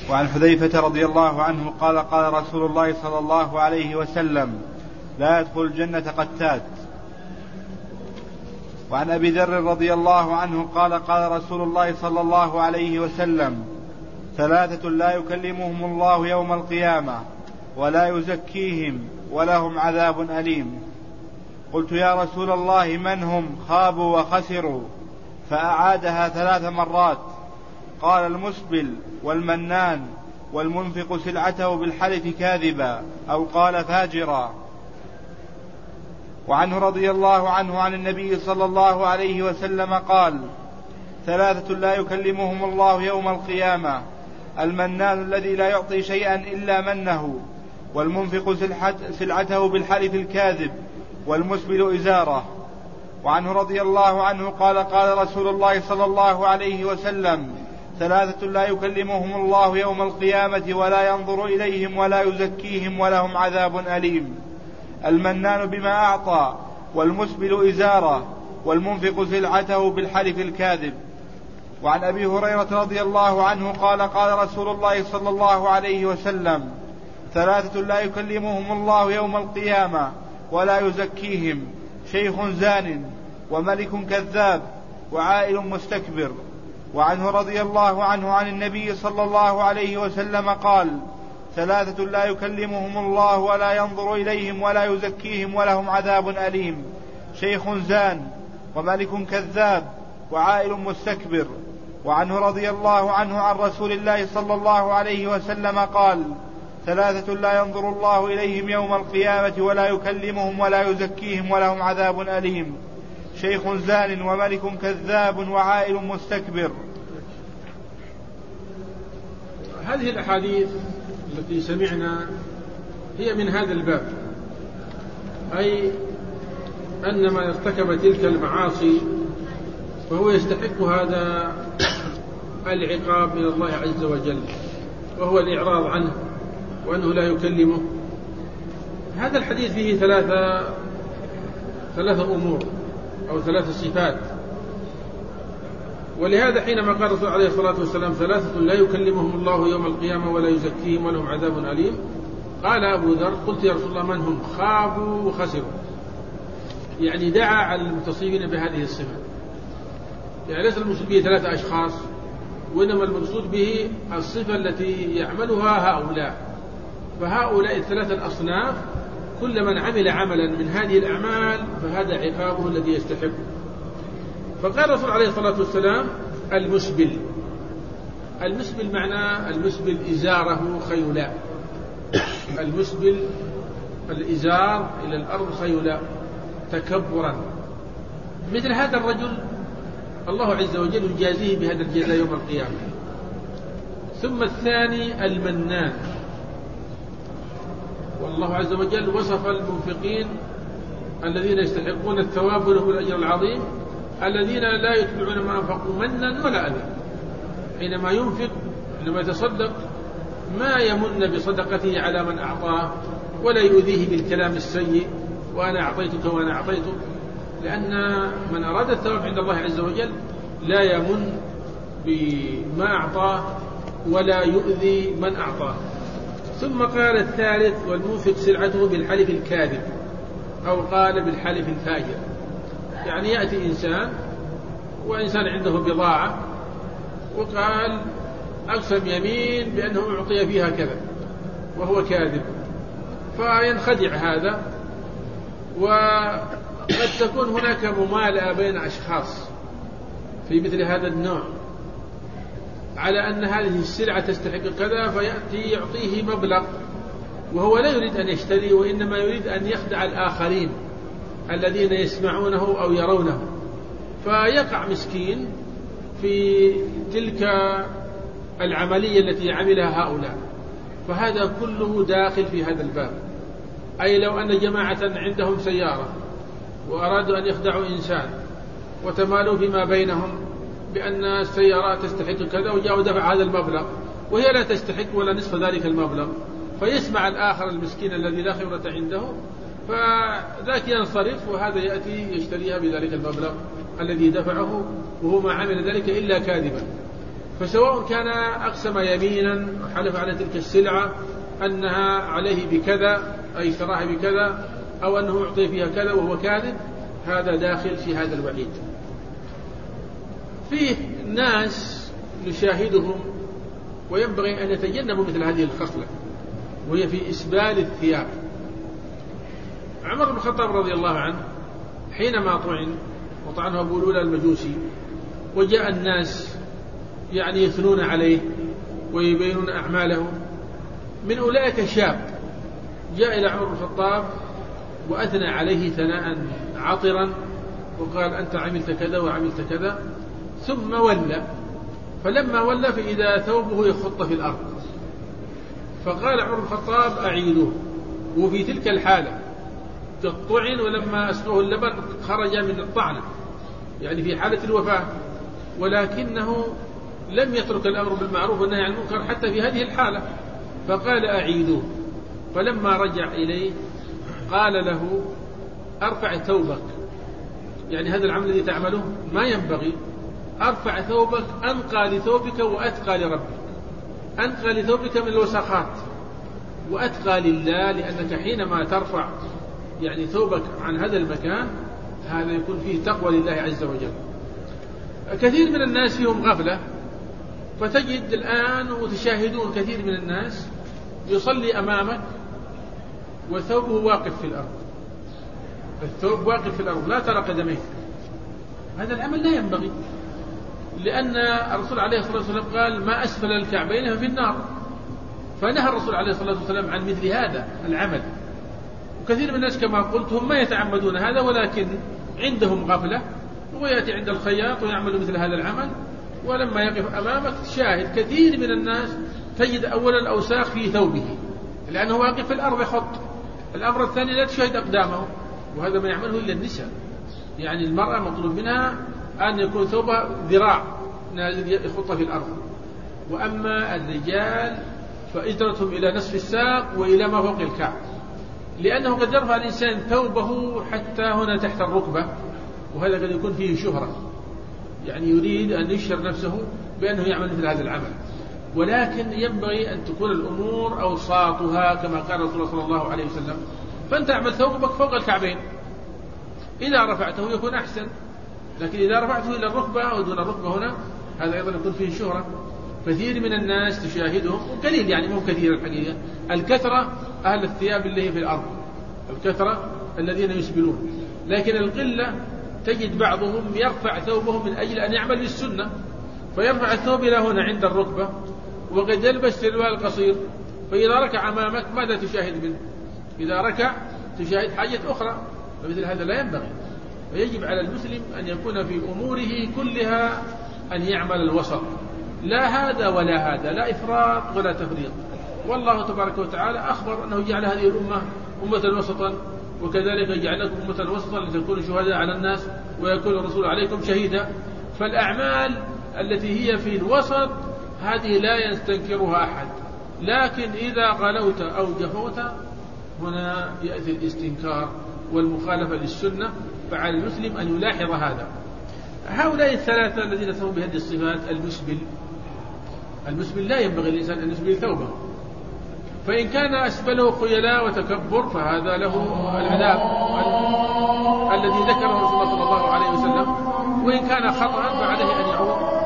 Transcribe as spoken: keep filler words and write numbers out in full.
وعن حذيفة رضي الله عنه قال قال رسول الله صلى الله عليه وسلم لا يدخل الجنة قتات. وعن أبي ذر رضي الله عنه قال قال رسول الله صلى الله عليه وسلم ثلاثة لا يكلمهم الله يوم القيامة ولا يزكيهم ولهم عذاب أليم. قلت يا رسول الله من هم؟ خابوا وخسروا، فأعادها ثلاث مرات. قال المسبل والمنان والمنفق سلعته بالحلف كاذبا، أو قال فاجرا. وعنه رضي الله عنه عن النبي صلى الله عليه وسلم قال ثلاثة لا يكلمهم الله يوم القيامة: المنان الذي لا يعطي شيئا إلا منه، والمنفق سلعته بالحلف الكاذب، والمسبل إزاره. وعنه رضي الله عنه قال قال رسول الله صلى الله عليه وسلم ثلاثة لا يكلمهم الله يوم القيامة ولا ينظر إليهم ولا يزكيهم ولهم عذاب أليم: المنان بما أعطى، والمسبل إزاره، والمنفق سلعته بالحلف الكاذب. وعن أبي هريرة رضي الله عنه قال قال رسول الله صلى الله عليه وسلم ثلاثة لا يكلمهم الله يوم القيامة ولا يزكيهم: شيخ زان، وملك كذاب، وعائل مستكبر. وعنه رضي الله عنه عن النبي صلى الله عليه وسلم قال ثلاثة لا يكلمهم الله ولا ينظر إليهم ولا يزكيهم ولهم عذاب أليم: شيخ زان، وملك كذاب، وعائل مستكبر. وعنه رضي الله عنه عن رسول الله صلى الله عليه وسلم قال ثلاثة لا ينظر الله إليهم يوم القيامة ولا يكلمهم ولا يزكيهم ولهم عذاب أليم: شيخ زان، وملك كذاب، وعائل مستكبر. هذه الأحاديث التي سمعنا هي من هذا الباب، أي أن من ارتكب تلك المعاصي فهو يستحق هذا العقاب من الله عز وجل، وهو الإعراض عنه، وأنه لا يكلمه. هذا الحديث فيه ثلاثة ثلاثة أمور أو ثلاث صفات، ولهذا حينما قال الرسول عليه الصلاة والسلام ثلاثة لا يكلمهم الله يوم القيامة ولا يزكيهم ولهم عذاب أليم، قال أبو ذر قلت يا رسول الله من هم؟ خابوا وخسروا، يعني دعا على المتصفين بهذه الصفة. يعني ليس المقصود به ثلاثة أشخاص، وإنما المقصود به الصفة التي يعملها هؤلاء. فهؤلاء الثلاثة الأصناف كل من عمل عملا من هذه الأعمال فهذا عقابه الذي يستحقه. فقال الرسول عليه الصلاة والسلام المسبل. المسبل معناه المسبل إزاره خيلاء، المسبل الإزار إلى الأرض خيلاء تكبرا. مثل هذا الرجل الله عز وجل يجازيه بهذا الجزاء يوم القيامة. ثم الثاني المنان، والله عز وجل وصف المنفقين الذين يستحقون الثواب ولهم الأجر العظيم الذين لا يتبعون ما أنفقوا منا ولا أذى. حينما ينفق، حينما يتصدق، ما يمن بصدقته على من أعطاه ولا يؤذيه بالكلام السيء وأنا أعطيتك وأنا أعطيتك، لأن من أراد الثواب عند الله عز وجل لا يمن بما أعطاه ولا يؤذي من أعطاه. ثم قال الثالث والمنفق سلعته بالحلف الكاذب، أو قال بالحلف الفاجر. يعني يأتي إنسان وإنسان عنده بضاعة وقال أقسم يمين بأنه أعطي فيها كذا وهو كاذب، فينخدع هذا. وقد تكون هناك ممالأة بين أشخاص في مثل هذا النوع على أن هذه السلعة تستحق كذا، فيأتي يعطيه مبلغ وهو لا يريد أن يشتري، وإنما يريد أن يخدع الآخرين الذين يسمعونه أو يرونه، فيقع مسكين في تلك العملية التي عملها هؤلاء. فهذا كله داخل في هذا الباب. أي لو أن جماعة عندهم سيارة وأرادوا أن يخدعوا إنسان وتمالوا فيما بينهم بأن السيارات تستحق كذا، وجاءوا دفع هذا المبلغ وهي لا تستحق ولا نصف ذلك المبلغ، فيسمع الآخر المسكين الذي لا خبرة عنده، فذاك ينصرف وهذا يأتي يشتريها بذلك المبلغ الذي دفعه، وهو ما عمل ذلك إلا كاذبا. فسواء كان أقسم يمينا وحلف على تلك السلعة أنها عليه بكذا أي اشتراها بكذا أو أنه يعطي فيها كذا وهو كاذب، هذا داخل في هذا الوعيد. فيه ناس نشاهدهم وينبغي أن يتجنبوا مثل هذه الخصلة، وهي في إسبال الثياب. عمر بن الخطاب رضي الله عنه حينما طعن وطعنه أبو لؤلؤ المجوسي وجاء الناس يعني يثنون عليه ويبينون أعمالهم، من أولئك شاب جاء إلى عمر بن الخطاب وأثنى عليه ثناء عطرا وقال أنت عملت كذا وعملت كذا، ثم ولى. فلما ولى فإذا ثوبه يخط في الأرض، فقال عمر بن الخطاب أعيدوه. وفي تلك الحالة الطعن، ولما أسقوه اللبن خرج من الطعنة يعني في حالة الوفاة، ولكنه لم يترك الأمر بالمعروف والنهي عن المنكر حتى في هذه الحالة، فقال أعيدوه. فلما رجع إليه قال له أرفع ثوبك، يعني هذا العمل الذي تعمله ما ينبغي، أرفع ثوبك أنقى لثوبك وأتقى لربك، أنقى لثوبك من الوسخات وأتقى لله، لأنك حينما ترفع يعني ثوبك عن هذا المكان هذا يكون فيه تقوى لله عز وجل. كثير من الناس فيهم غفلة، فتجد الآن وتشاهدون كثير من الناس يصلي أمامك وثوبه واقف في الأرض، الثوب واقف في الأرض لا ترى قدميه، هذا العمل لا ينبغي، لأن الرسول عليه الصلاة والسلام قال ما أسفل الكعبين ففي النار، فنهى الرسول عليه الصلاة والسلام عن مثل هذا العمل. وكثير من الناس كما قلت هم ما يتعمدون هذا، ولكن عندهم غفلة، ويأتي عند الخياط ويعمل مثل هذا العمل، ولما يقف أمامك تشاهد كثير من الناس تجد أولا الأوساخ في ثوبه لأنه واقف في الأرض يخط. الأمر الثاني لا تشاهد أقدامه، وهذا ما يعمله إلا النساء، يعني المرأة مطلوب منها أن يكون ثوبها ذراع نازل يخط في الأرض. وأما الرجال فإجرتهم إلى نصف الساق وإلى ما فوق الكعب، لأنه قد يرفع الإنسان ثوبه حتى هنا تحت الركبة، وهذا قد يكون فيه شهرة، يعني يريد أن يشهر نفسه بأنه يعمل مثل هذا العمل. ولكن ينبغي أن تكون الأمور أوساطها كما قال رسول الله صلى الله عليه وسلم، فأنت اعمل ثوبك فوق الكعبين، إذا رفعته يكون أحسن، لكن إذا رفعته إلى الركبة أو دون الركبة هنا هذا أيضا يكون فيه شهرة. كثير من الناس تشاهدهم، وقليل يعني مو كثير الحقيقة، الكثرة أهل الثياب اللي هي في الأرض، الكثرة الذين يسبلون، لكن القلة تجد بعضهم يرفع ثوبه من أجل أن يعمل بالسنة، فيرفع الثوب إلى هنا عند الركبة، وقد يلبس سروال قصير، فإذا ركع أمامك ماذا تشاهد منه؟ إذا ركع تشاهد حاجة أخرى، فمثل هذا لا ينبغي. فيجب على المسلم أن يكون في أموره كلها أن يعمل الوسط، لا هذا ولا هذا، لا إفراط ولا تفريط. والله تبارك وتعالى أخبر أنه جعل هذه الأمة أمة وسطا، وكذلك جعلكم أمة وسطا لتكونوا شهداء على الناس ويكون الرسول عليكم شهيدا. فالأعمال التي هي في الوسط هذه لا يستنكرها أحد، لكن إذا غلوت أو جفوت هنا يأتي الاستنكار والمخالفة للسنة، فعلى المسلم أن يلاحظ هذا. هؤلاء الثلاثة الذين سموا بهذه الصفات، المسبل المسبل لا ينبغي الإنسان أن يسبل ثوبه، فإن كان أسبله خيلاء وتكبر فهذا له العذاب الذي ذكره رسول الله صلى الله عليه وسلم، وإن كان خطأ فعليه أن يعود